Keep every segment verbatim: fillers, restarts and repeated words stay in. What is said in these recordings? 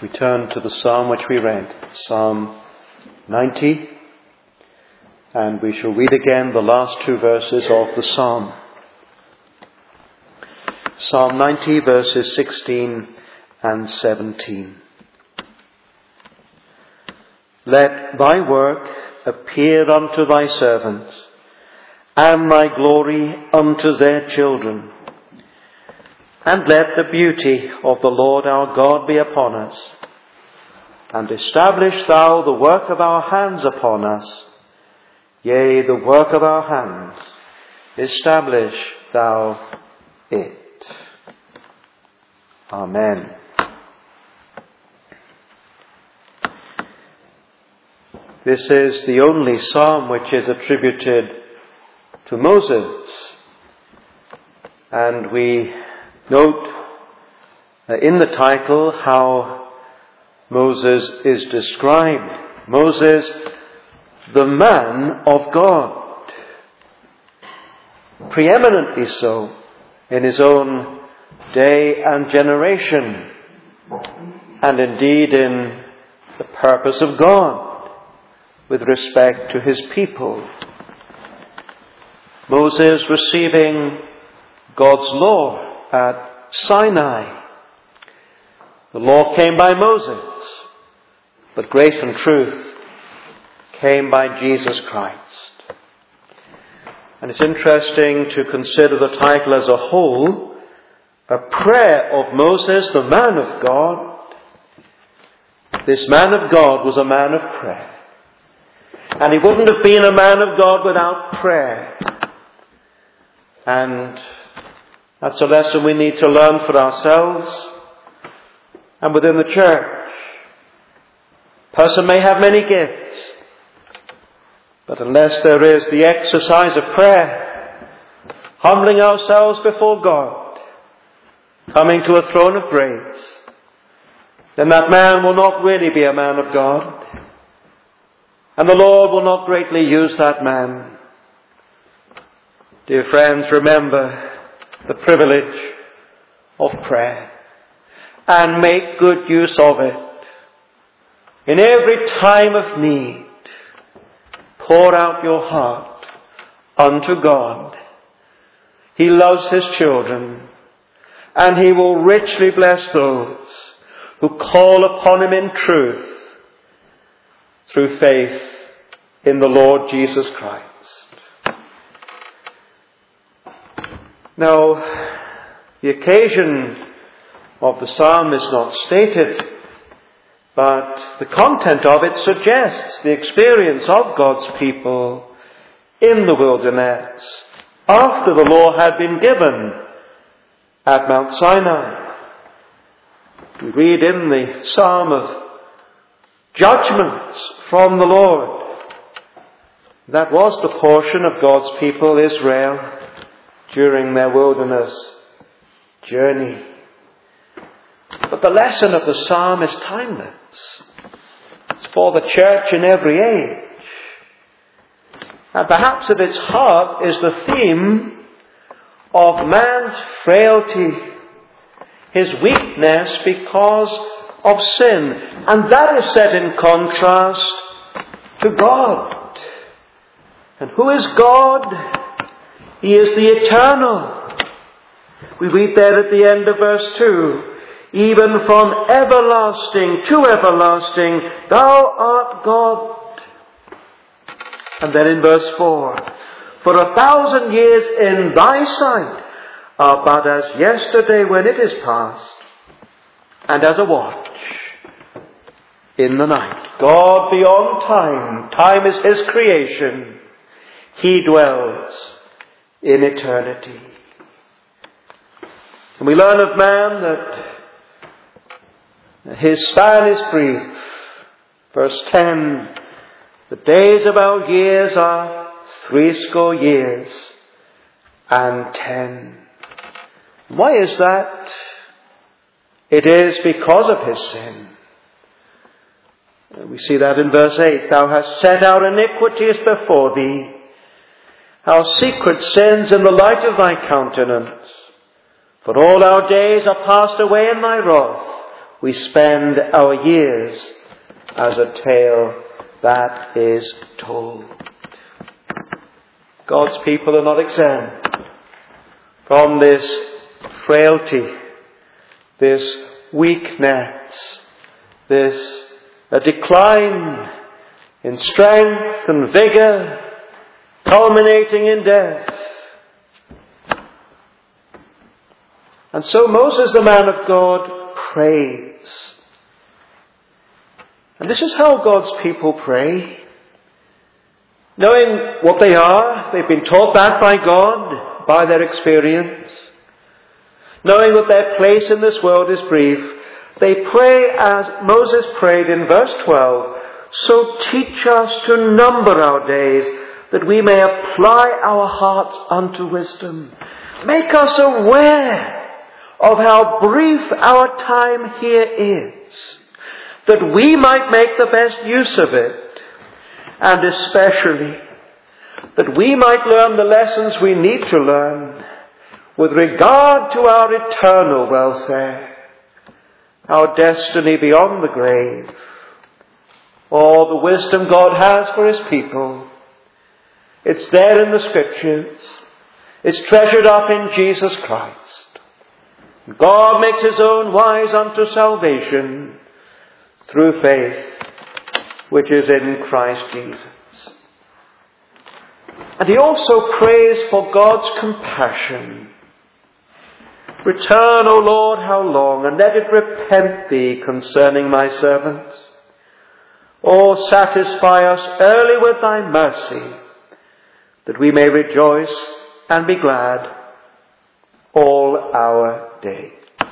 We turn to the psalm which we read, Psalm ninety, and we shall read again the last two verses of the psalm. Psalm ninety, verses sixteen and seventeen. Let thy work appear unto thy servants, and thy glory unto their children. And let the beauty of the Lord our God be upon us. And establish thou the work of our hands upon us. Yea, the work of our hands, establish thou it. Amen. This is the only psalm which is attributed to Moses. And we note in the title how Moses is described. Moses, the man of God. Preeminently so in his own day and generation. And indeed in the purpose of God with respect to his people. Moses receiving God's law at Sinai. The law came by Moses, but grace and truth came by Jesus Christ. And it's interesting to consider the title as a whole, a prayer of Moses, the man of God. This man of God was a man of prayer. And he wouldn't have been a man of God without prayer. And that's a lesson we need to learn for ourselves and within the church. A person may have many gifts, but unless there is the exercise of prayer, humbling ourselves before God, coming to a throne of grace, then that man will not really be a man of God, and the Lord will not greatly use that man. Dear friends, remember the privilege of prayer, and make good use of it. In every time of need, pour out your heart unto God. He loves his children, and he will richly bless those who call upon him in truth through faith in the Lord Jesus Christ. Now, the occasion of the psalm is not stated, but the content of it suggests the experience of God's people in the wilderness after the law had been given at Mount Sinai. We read in the psalm of judgments from the Lord. That was the portion of God's people, Israel, during their wilderness journey. But the lesson of the psalm is timeless. It's for the church in every age. And perhaps at its heart is the theme of man's frailty, his weakness because of sin. And that is set in contrast to God. And who is God? He is the eternal. We read there at the end of verse two, even from everlasting to everlasting, thou art God. And then in verse four, for a thousand years in thy sight are but as yesterday when it is past, and as a watch in the night. God beyond time. Time is his creation. He dwells in eternity. And we learn of man that his span is brief. Verse ten, the days of our years are threescore years and ten. Why is that? It is because of his sin. We see that in verse eight. Thou hast set our iniquities before thee, our secret sins in the light of thy countenance. For all our days are passed away in thy wrath. we spend our years as a tale that is told. God's people are not exempt from this frailty, this weakness, this a decline in strength and vigour, culminating in death. And so Moses, the man of God, prays. And this is how God's people pray. Knowing what they are, they've been taught that by God, by their experience. Knowing that their place in this world is brief, they pray as Moses prayed in verse twelve, "So teach us to number our days, that we may apply our hearts unto wisdom. Make us aware of how brief our time here is, that we might make the best use of it, and especially that we might learn the lessons we need to learn with regard to our eternal welfare, our destiny beyond the grave, all the wisdom God has for His people. It's there in the Scriptures. It's treasured up in Jesus Christ. God makes His own wise unto salvation through faith, which is in Christ Jesus." And he also prays for God's compassion. "Return, O Lord, how long, and let it repent thee concerning my servants. O satisfy us early with thy mercy, that we may rejoice and be glad all our days."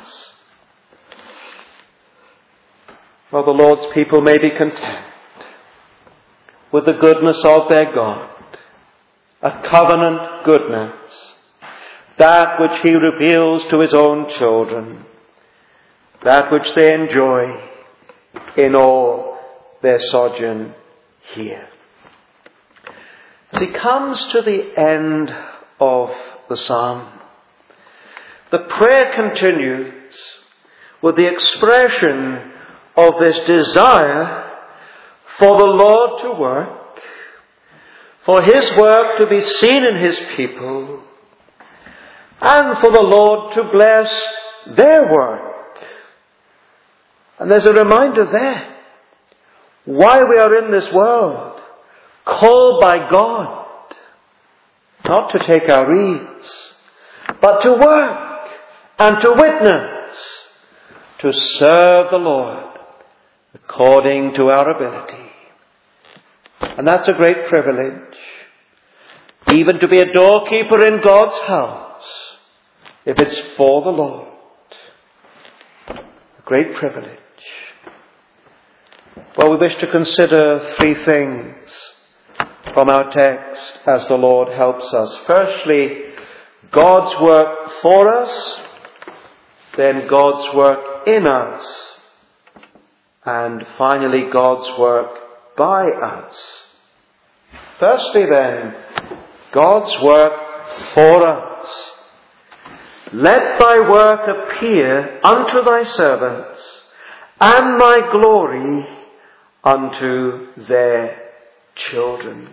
Well, the Lord's people may be content with the goodness of their God, a covenant goodness, that which He reveals to His own children, that which they enjoy in all their sojourn here. As he comes to the end of the psalm, the prayer continues with the expression of this desire for the Lord to work, for His work to be seen in His people, and for the Lord to bless their work. And there's a reminder there why we are in this world, called by God, not to take our ease, but to work and to witness, to serve the Lord according to our ability. And that's a great privilege, even to be a doorkeeper in God's house, if it's for the Lord. A great privilege. Well, we wish to consider three things from our text as the Lord helps us. Firstly, God's work for us, then God's work in us, and finally God's work by us. Firstly then, God's work for us. "Let thy work appear unto thy servants, and thy glory unto their children."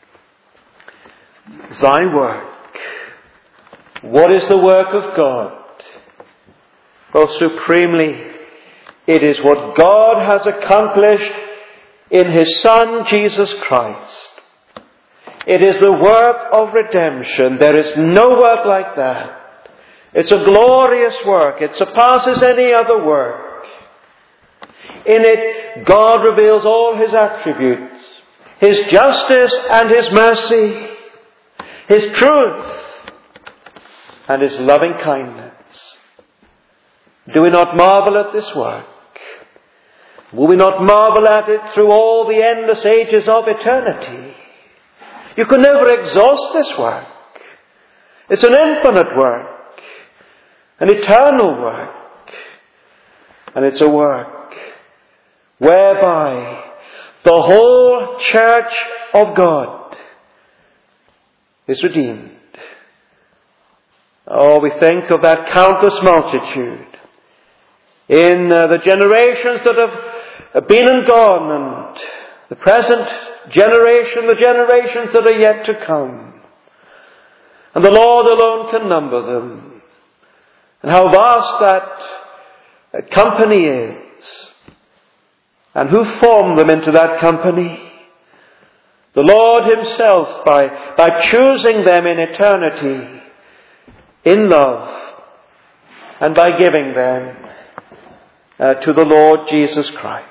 Thy work. What is the work of God? Well, supremely, it is what God has accomplished in His Son, Jesus Christ. It is the work of redemption. There is no work like that. It's a glorious work. It surpasses any other work. In it, God reveals all His attributes, His justice and His mercy, His truth and His loving kindness. Do we not marvel at this work? Will we not marvel at it through all the endless ages of eternity? You can never exhaust this work. It's an infinite work, an eternal work, and it's a work whereby the whole church of God is redeemed. Oh, we think of that countless multitude in uh, the generations that have been and gone, and the present generation, the generations that are yet to come. And the Lord alone can number them. And how vast that uh, company is. And who formed them into that company? The Lord himself, by, by choosing them in eternity, in love, and by giving them uh, to the Lord Jesus Christ.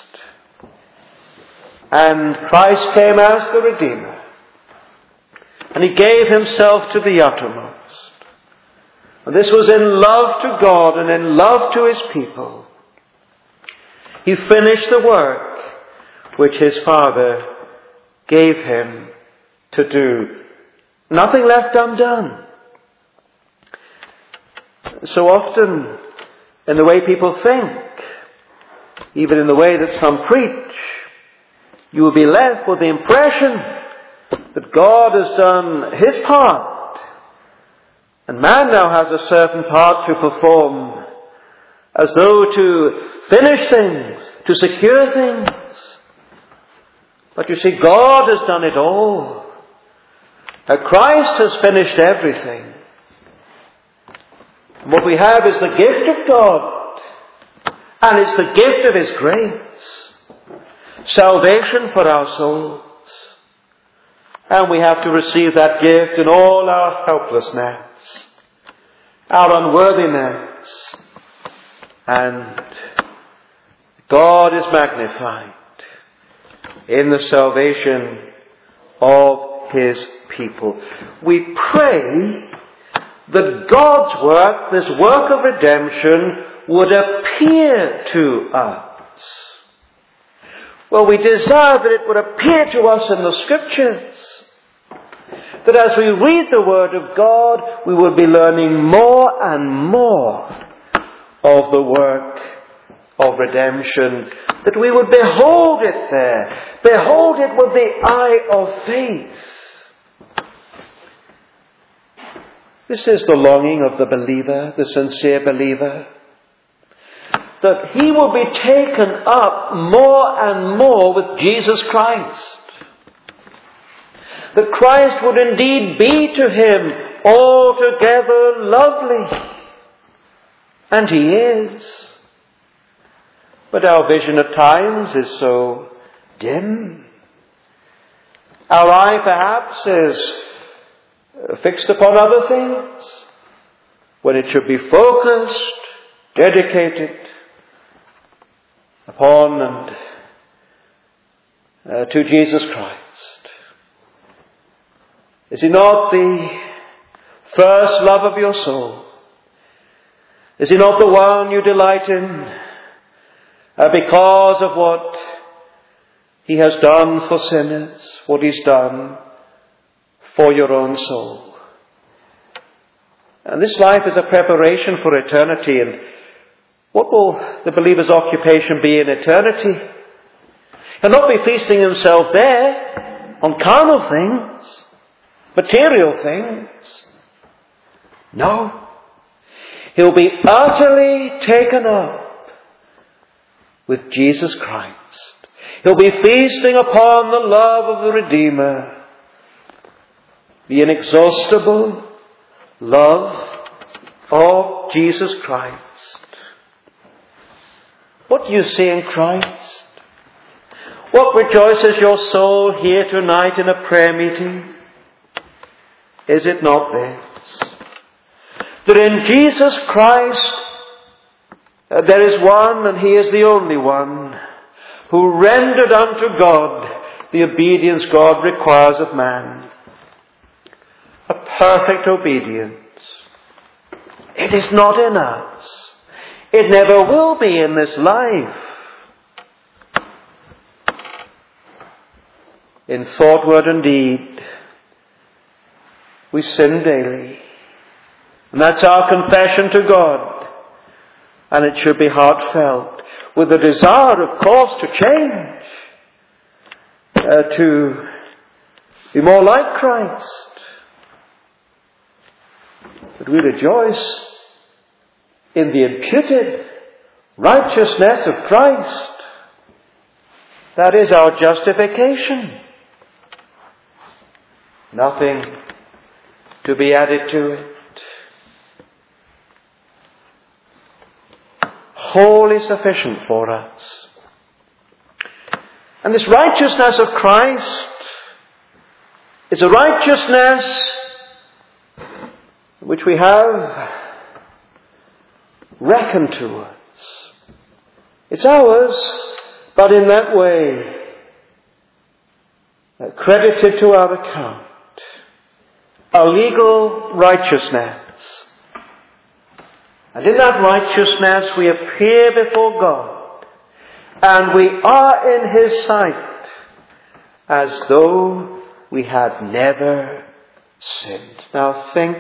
And Christ came as the Redeemer, and he gave himself to the uttermost. And this was in love to God and in love to his people. He finished the work which his Father gave him to do. Nothing left undone. So often, in the way people think, even in the way that some preach, you will be left with the impression that God has done his part, and man now has a certain part to perform, as though to finish things, to secure things. But you see, God has done it all. Now, Christ has finished everything. And what we have is the gift of God, and it's the gift of his grace, salvation for our souls. And we have to receive that gift in all our helplessness, our unworthiness, and God is magnified in the salvation of his people. We pray that God's work, this work of redemption, would appear to us. Well, we desire that it would appear to us in the Scriptures. That as we read the Word of God, we would be learning more and more of the work of redemption. That we would behold it there. Behold it with the eye of faith. This is the longing of the believer, the sincere believer. That he will be taken up more and more with Jesus Christ. That Christ would indeed be to him altogether lovely. And he is. But our vision at times is so dim. Our eye perhaps is fixed upon other things, when it should be focused, dedicated upon and uh, to Jesus Christ. Is he not the first love of your soul? Is he not the one you delight in uh, because of what he has done for sinners, what he's done for your own soul? And this life is a preparation for eternity. And what will the believer's occupation be in eternity? He'll not be feasting himself there on carnal things, material things. No. He'll be utterly taken up with Jesus Christ. He'll be feasting upon the love of the Redeemer, the inexhaustible love of Jesus Christ. What do you see in Christ? What rejoices your soul here tonight in a prayer meeting? Is it not this? That in Jesus Christ uh, there is one, and he is the only one, who rendered unto God the obedience God requires of man. A perfect obedience. It is not in us. It never will be in this life. In thought, word and deed, we sin daily. And that's our confession to God. And it should be heartfelt, with a desire, of course, to change, uh, to be more like Christ. But we rejoice in the imputed righteousness of Christ. That is our justification. Nothing to be added to it. Wholly sufficient for us. And this righteousness of Christ is a righteousness which we have reckoned to us. It's ours, but in that way, credited to our account. A legal righteousness. And in that righteousness we appear before God, and we are in His sight as though we had never sinned. Now think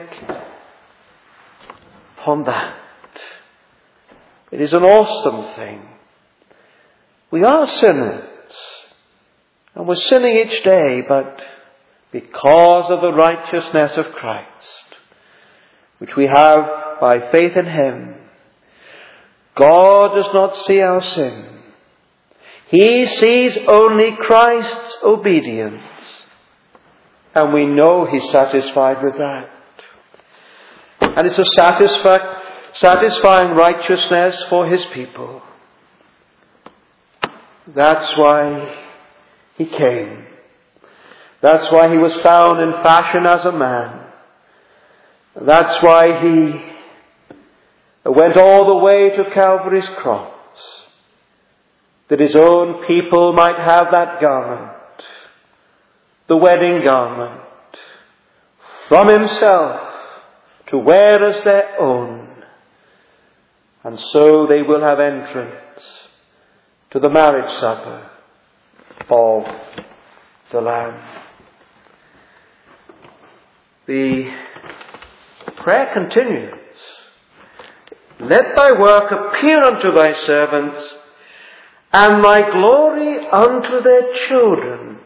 upon that. It is an awesome thing. We are sinners, and we're sinning each day, but because of the righteousness of Christ, which we have by faith in Him, God does not see our sin. He sees only Christ's obedience. And we know He's satisfied with that. And it's a satisfi- satisfying righteousness for His people. That's why He came. That's why He was found in fashion as a man. That's why He went all the way to Calvary's cross, that His own people might have that garment, the wedding garment, from Himself to wear as their own. And so they will have entrance to the marriage supper of the Lamb. The prayer continues. Let Thy work appear unto Thy servants, and Thy glory unto their children.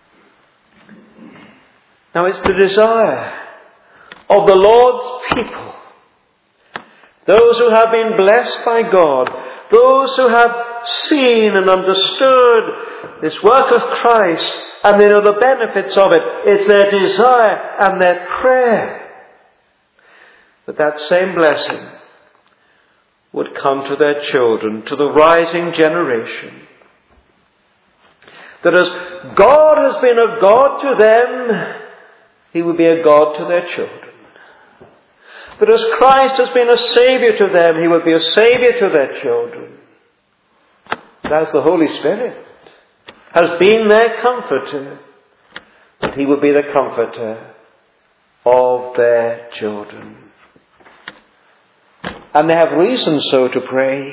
Now it's the desire of the Lord's people, those who have been blessed by God, those who have seen and understood this work of Christ, and they know the benefits of it. It's their desire and their prayer that that same blessing would come to their children, to the rising generation. That as God has been a God to them, He would be a God to their children. That as Christ has been a Saviour to them, He would be a Saviour to their children. And as the Holy Spirit has been their comforter, that He would be the comforter of their children. And they have reason so to pray.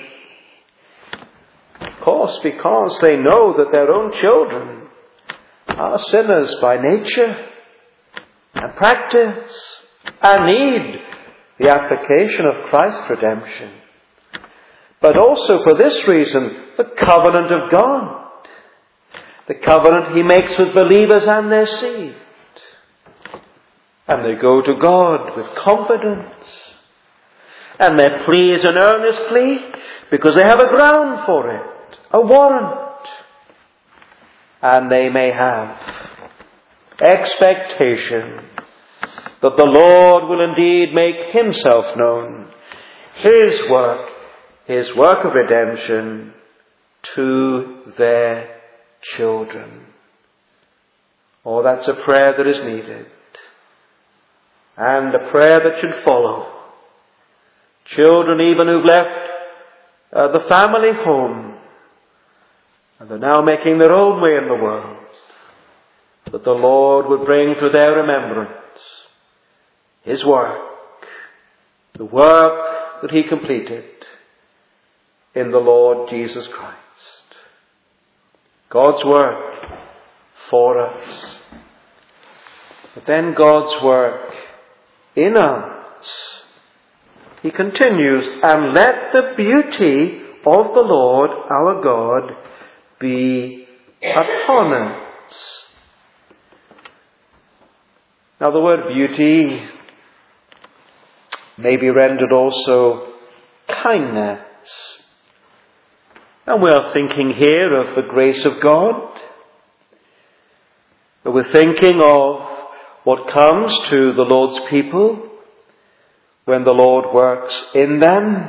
Of course, because they know that their own children are sinners by nature and practice and need the application of Christ's redemption. But also for this reason, the covenant of God. The covenant He makes with believers and their seed. And they go to God with confidence. And their plea is an earnest plea because they have a ground for it, a warrant. And they may have expectation that the Lord will indeed make Himself known, His work, His work of redemption to their children. Oh, that's a prayer that is needed. And a prayer that should follow. Children even who've left uh, the family home and are now making their own way in the world, that the Lord would bring to their remembrance His work, the work that He completed in the Lord Jesus Christ. God's work for us. But then God's work in us. He continues, and let the beauty of the Lord our God be upon us. Now the word beauty may be rendered also kindness And we are thinking here of the grace of God. But we're thinking of what comes to the Lord's people when the Lord works in them.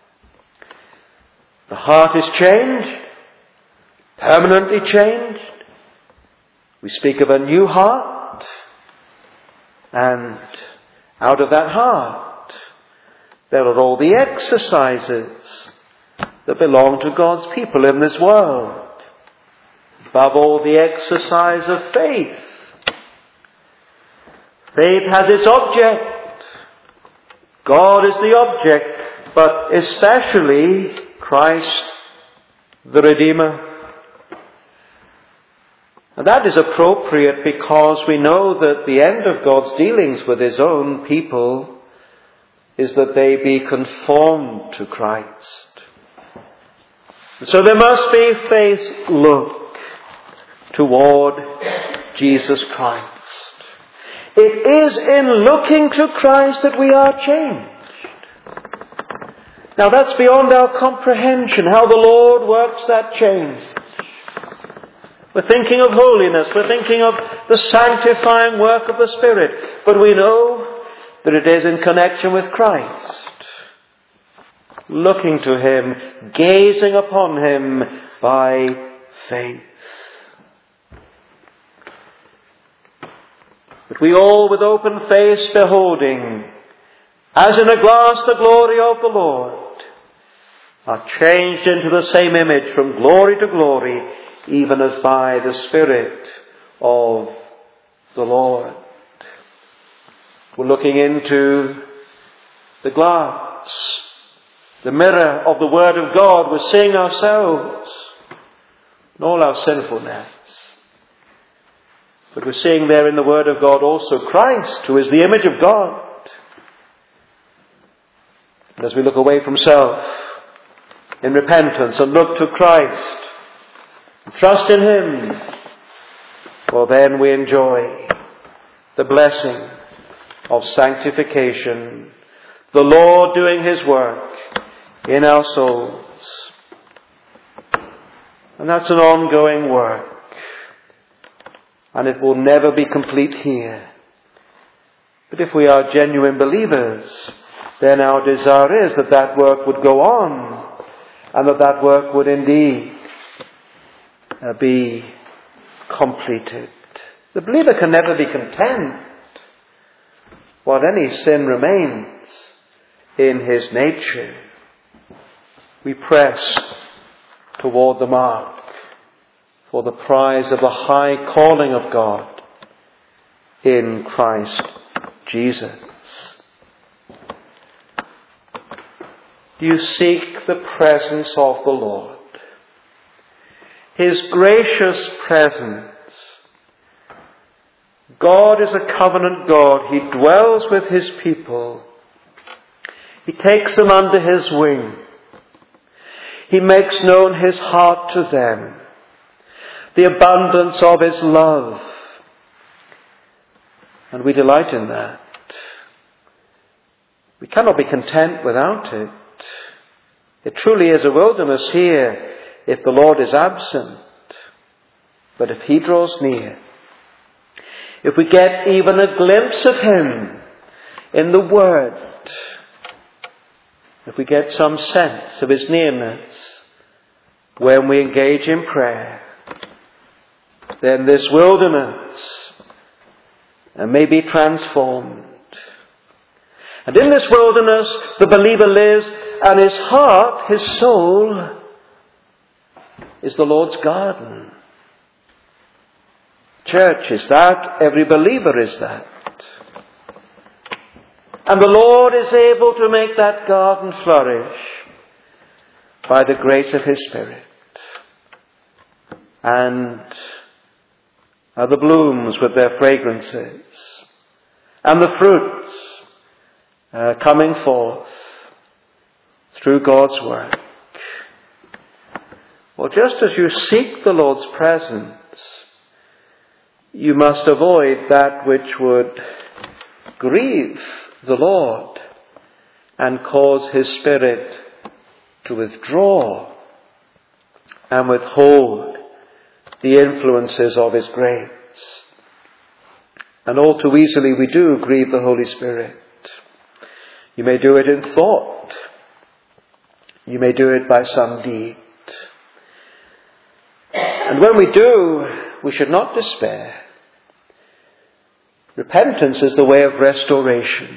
The heart is changed, permanently changed. We speak of a new heart, and out of that heart there are all the exercises that belong to God's people in this world. Above all, the exercise of faith. Faith has its object. God is the object, but especially Christ the Redeemer. And that is appropriate because we know that the end of God's dealings with His own people is that they be conformed to Christ. And so there must be faith look toward Jesus Christ. It is in looking to Christ that we are changed. Now that's beyond our comprehension, how the Lord works that change. We're thinking of holiness, we're thinking of the sanctifying work of the Spirit, but we know that it is in connection with Christ. Looking to Him, gazing upon Him by faith. But we all with open face beholding, as in a glass the glory of the Lord, are changed into the same image from glory to glory, even as by the Spirit of the Lord. We're looking into the glass, the mirror of the Word of God. We're seeing ourselves and all our sinfulness. But we're seeing there in the Word of God also Christ, who is the image of God. And as we look away from self in repentance and look to Christ, and trust in Him, well then we enjoy the blessing of sanctification, the Lord doing His work in our souls. And that's an ongoing work. And it will never be complete here. But if we are genuine believers, then our desire is that that work would go on, and that that work would indeed uh, be completed. The believer can never be content while any sin remains in his nature. We press toward the mark for the prize of the high calling of God in Christ Jesus. Do you seek the presence of the Lord? His gracious presence. God is a covenant God. He dwells with His people. He takes them under His wing. He makes known His heart to them. The abundance of His love. And we delight in that. We cannot be content without it. It truly is a wilderness here if the Lord is absent. But if He draws near, if we get even a glimpse of Him in the Word, if we get some sense of His nearness when we engage in prayer, then this wilderness may be transformed. And in this wilderness, the believer lives, and his heart, his soul, is the Lord's garden. Church is that. Every believer is that. And the Lord is able to make that garden flourish by the grace of His Spirit. And uh, the blooms with their fragrances, and the fruits uh, coming forth through God's work. Well, just as you seek the Lord's presence, you must avoid that which would grieve the Lord and cause His Spirit to withdraw and withhold the influences of His grace. And all too easily we do grieve the Holy Spirit. You may do it in thought. You may do it by some deed. And when we do, we should not despair. Repentance is the way of restoration.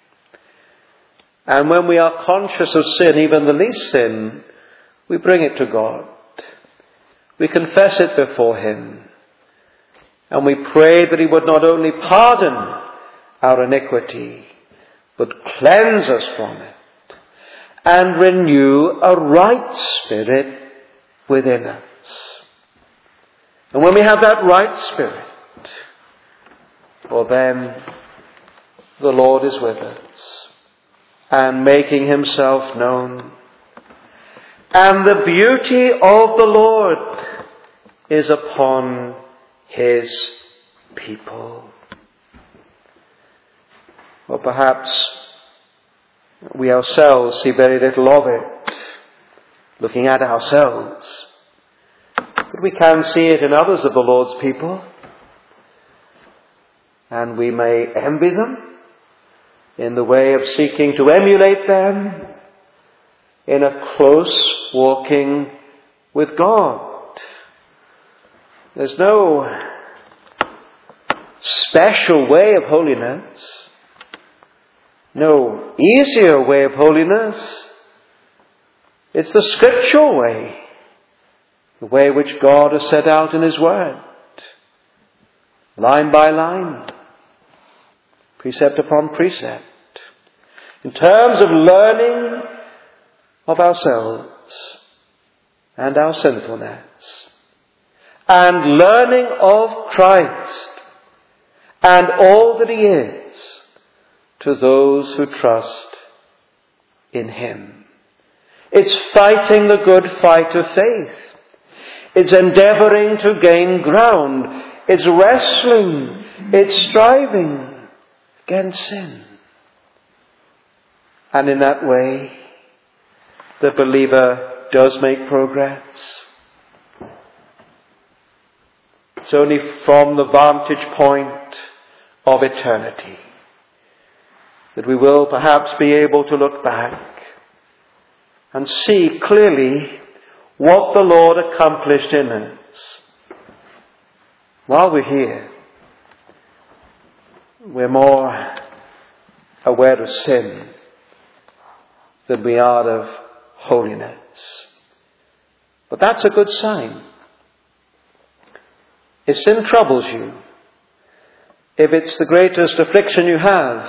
And when we are conscious of sin, even the least sin, we bring it to God. We confess it before Him. And we pray that He would not only pardon our iniquity, but cleanse us from it and renew a right spirit within us. And when we have that right spirit, well then the Lord is with us and making Himself known. And the beauty of the Lord is upon His people. Or perhaps we ourselves see very little of it, looking at ourselves. But we can see it in others of the Lord's people. And we may envy them in the way of seeking to emulate them in a close walking with God. There's no special way of holiness, no easier way of holiness. It's the scriptural way, the way which God has set out in His Word, line by line, precept upon precept, in terms of learning of ourselves and our sinfulness, and learning of Christ and all that He is to those who trust in Him. It's fighting the good fight of faith. It's endeavouring to gain ground. It's wrestling. It's striving against sin. And in that way, the believer does make progress. It's only from the vantage point of eternity that we will perhaps be able to look back and see clearly what the Lord accomplished in us. While we're here, we're more aware of sin than we are of holiness. But that's a good sign. If sin troubles you, if it's the greatest affliction you have,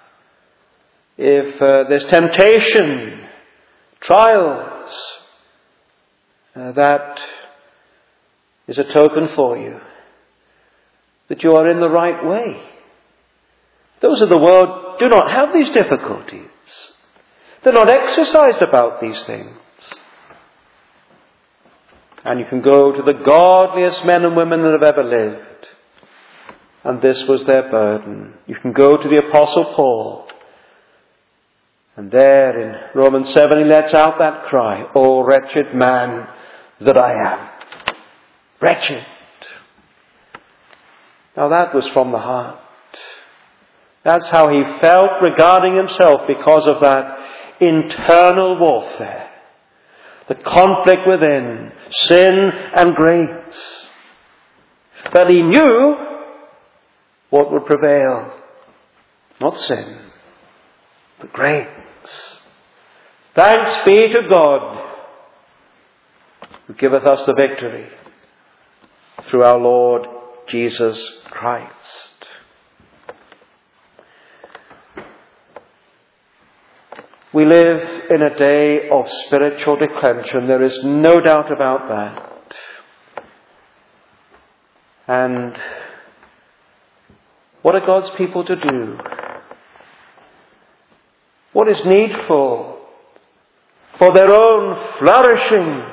if uh, there's temptation, trials, uh, that is a token for you that you are in the right way. Those of the world do not have these difficulties. They're not exercised about these things. And you can go to the godliest men and women that have ever lived, and this was their burden. You can go to the Apostle Paul, and there in Romans seven he lets out that cry, "O wretched man that I am." Wretched. Now that was from the heart. That's how he felt regarding himself because of that internal warfare. The conflict within, sin and grace. But he knew what would prevail. Not sin, but grace. Thanks be to God who giveth us the victory through our Lord Jesus Christ. We live in a day of spiritual declension. There is no doubt about that. And what are God's people to do? What is needful for their own flourishing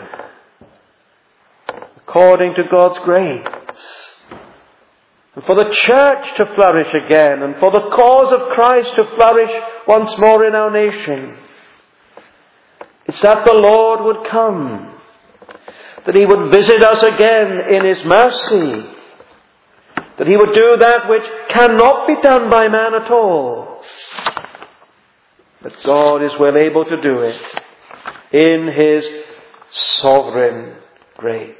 according to God's grace? And for the church to flourish again, and for the cause of Christ to flourish once more in our nation. It's that the Lord would come, that He would visit us again in His mercy, that He would do that which cannot be done by man at all. But God is well able to do it in His sovereign grace.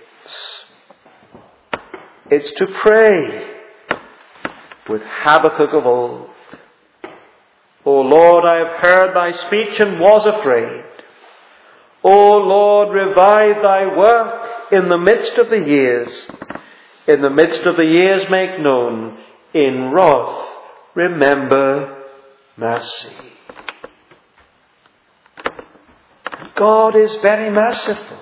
It's to pray with Habakkuk of old, O Lord, I have heard thy speech and was afraid. O Lord, revive thy work in the midst of the years. In the midst of the years make known. In wrath remember mercy. God is very merciful.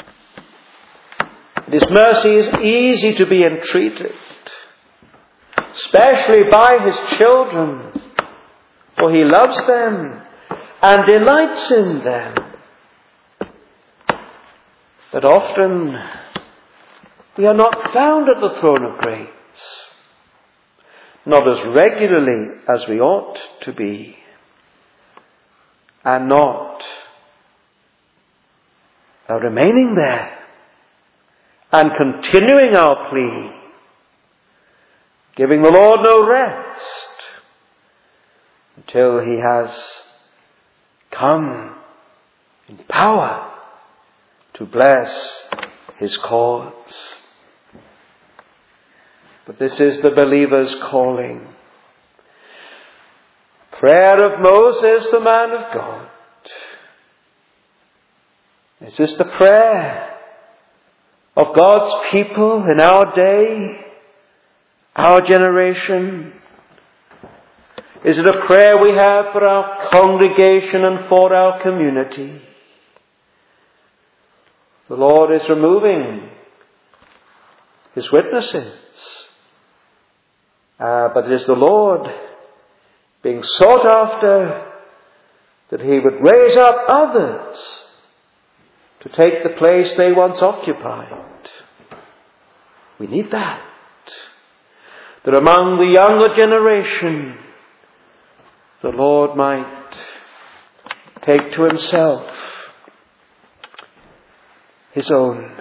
His mercy is easy to be entreated, especially by His children, for He loves them and delights in them. But often we are not found at the throne of grace, not as regularly as we ought to be, and not uh, remaining there and continuing our plea, giving the Lord no rest until He has come in power to bless His cause. But this is the believer's calling. Prayer of Moses, the man of God. Is this the prayer of God's people in our day, our generation? Is it a prayer we have for our congregation and for our community? The Lord is removing His witnesses. Uh, but it is the Lord being sought after, that He would raise up others to take the place they once occupied. We need that. That among the younger generation, the Lord might take to Himself His own,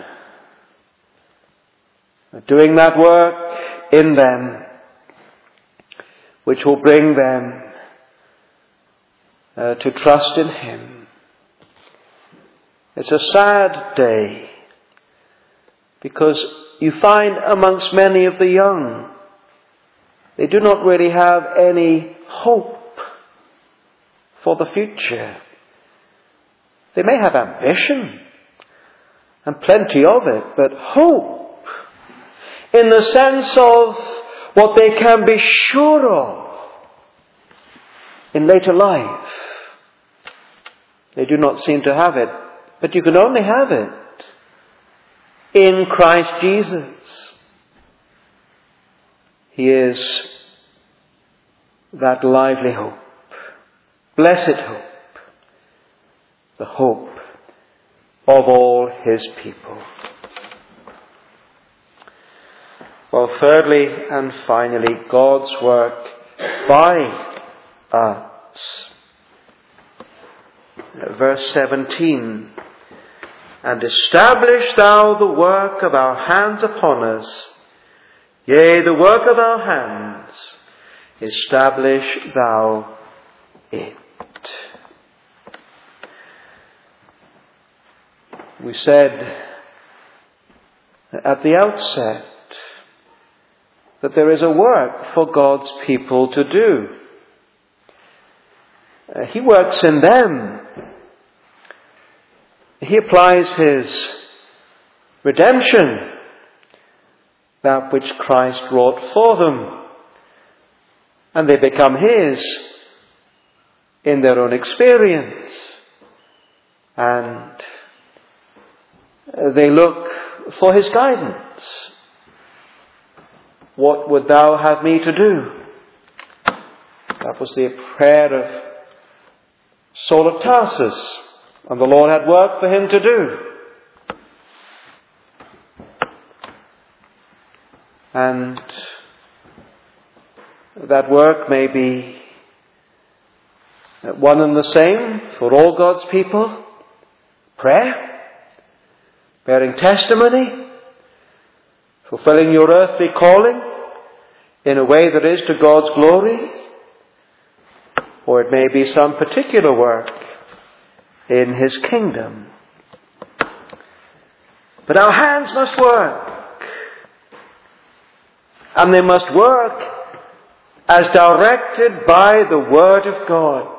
doing that work in them which will bring them uh, to trust in Him. It's a sad day, because you find amongst many of the young, they do not really have any hope for the future. They may have ambition, and plenty of it, but hope in the sense of what they can be sure of in later life. They do not seem to have it, but you can only have it in Christ Jesus. He is that lively hope, blessed hope, the hope of all His people. Well, thirdly and finally, God's work by us. Verse seventeen. And establish thou the work of our hands upon us. Yea, the work of our hands, establish thou it. We said at the outset that there is a work for God's people to do. Uh, he works in them. He applies His redemption, that which Christ wrought for them, and they become His in their own experience, and they look for His guidance. What would thou have me to do? That was the prayer of Saul of Tarsus, and the Lord had work for him to do. And that work may be one and the same for all God's people. Prayer. bearing testimony, fulfilling your earthly calling in a way that is to God's glory, or it may be some particular work in His kingdom. But our hands must work, and they must work as directed by the Word of God.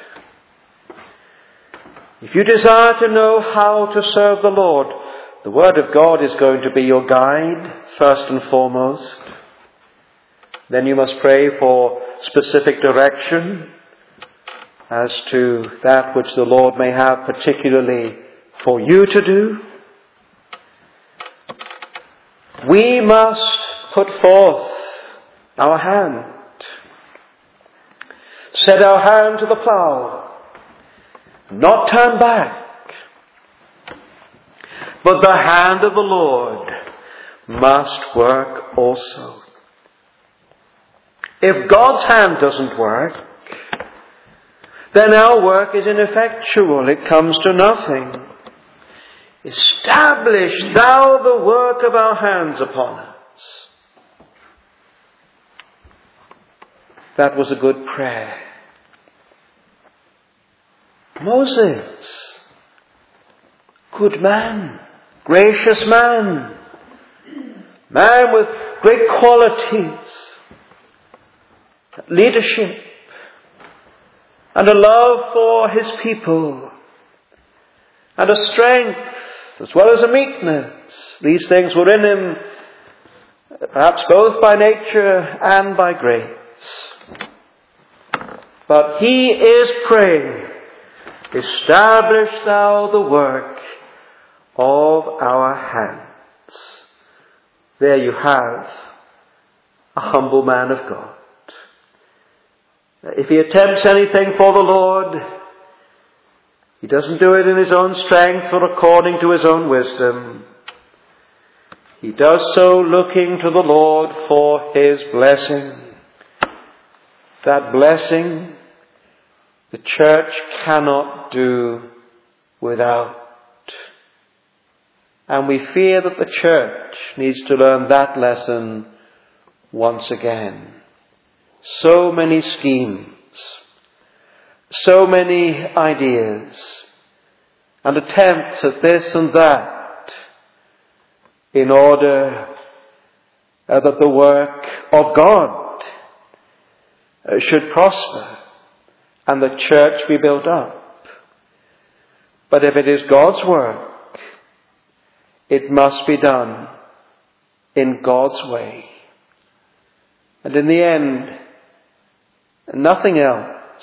If you desire to know how to serve the Lord, the Word of God is going to be your guide, first and foremost. Then you must pray for specific direction as to that which the Lord may have particularly for you to do. We must put forth our hand, set our hand to the plough, not turn back. But the hand of the Lord must work also. If God's hand doesn't work, then our work is ineffectual. It comes to nothing. Establish thou the work of our hands upon us. That was a good prayer. Moses, good man, gracious man, man with great qualities, leadership, and a love for his people, and a strength as well as a meekness. These things were in him, perhaps both by nature and by grace. But he is praying, establish thou the work of our hands. There you have a humble man of God. If he attempts anything for the Lord, he doesn't do it in his own strength or according to his own wisdom. He does so looking to the Lord for his blessing. That blessing the church cannot do without. And we fear that the church needs to learn that lesson once again. So many schemes, so many ideas, and attempts at this and that in order uh, that the work of God uh, should prosper and the church be built up. But if it is God's work, it must be done in God's way. And in the end, nothing else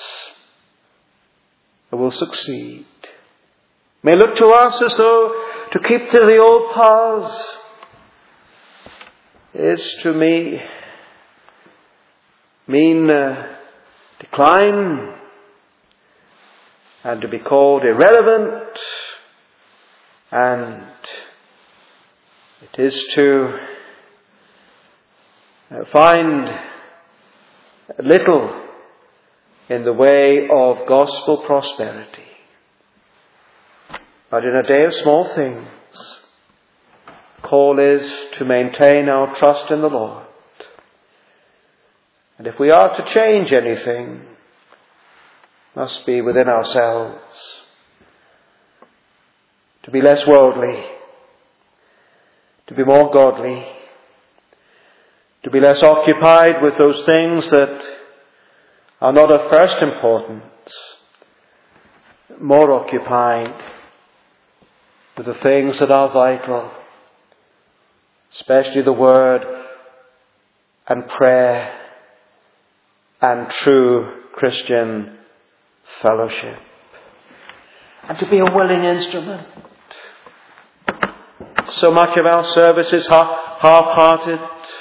will succeed. May look to us as though to keep to the old paths is to me mean uh, decline and to be called irrelevant, and it is to uh, find little in the way of gospel prosperity. But in a day of small things, the call is to maintain our trust in the Lord. And if we are to change anything, it must be within ourselves. To be less worldly, to be more godly, to be less occupied with those things that are not of first importance, more occupied with the things that are vital, especially the Word and prayer and true Christian fellowship. And to be a willing instrument. So much of our service is half, half-hearted,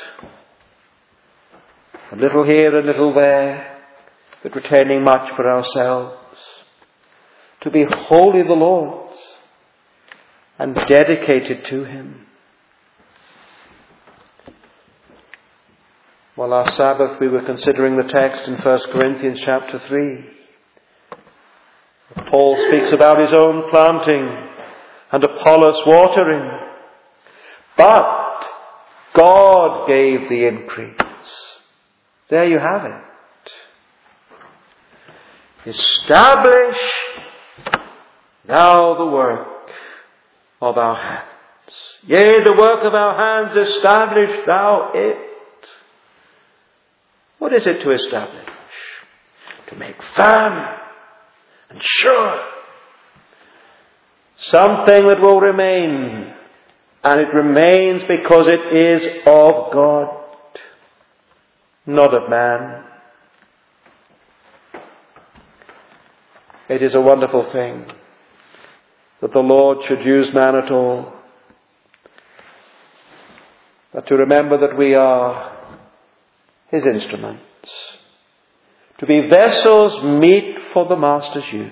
a little here, a little there, but retaining much for ourselves. To be wholly the Lord's and dedicated to Him. Well, last Sabbath we were considering the text in First Corinthians chapter three. Paul speaks about his own planting and Apollos watering. But God gave the increase. There you have it. Establish now the work of our hands. Yea, the work of our hands, establish thou it. What is it to establish? To make firm and sure. Something that will remain. And it remains because it is of God, not of man. It is a wonderful thing that the Lord should use man at all. But to remember that we are His instruments. To be vessels meet for the Master's use.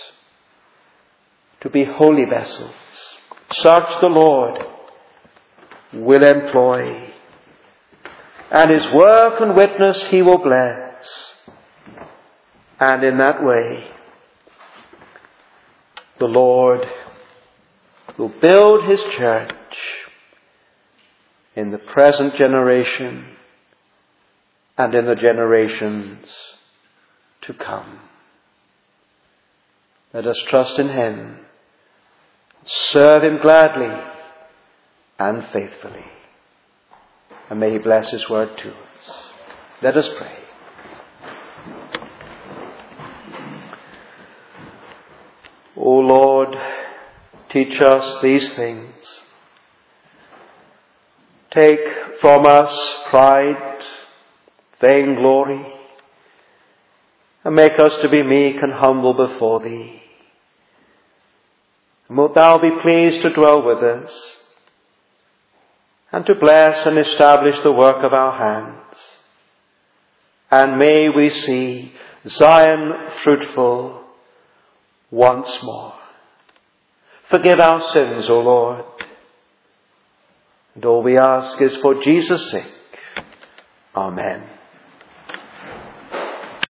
To be holy vessels. Such the Lord will employ. And His work and witness He will bless. And in that way, the Lord will build His church in the present generation and in the generations to come. Let us trust in Him, serve Him gladly and faithfully. And may He bless His word to us. Let us pray. O Lord, teach us these things. Take from us pride, vainglory, and make us to be meek and humble before Thee. And wilt Thou be pleased to dwell with us, and to bless and establish the work of our hands. And may we see Zion fruitful once more. Forgive our sins, O Lord. And all we ask is for Jesus' sake. Amen.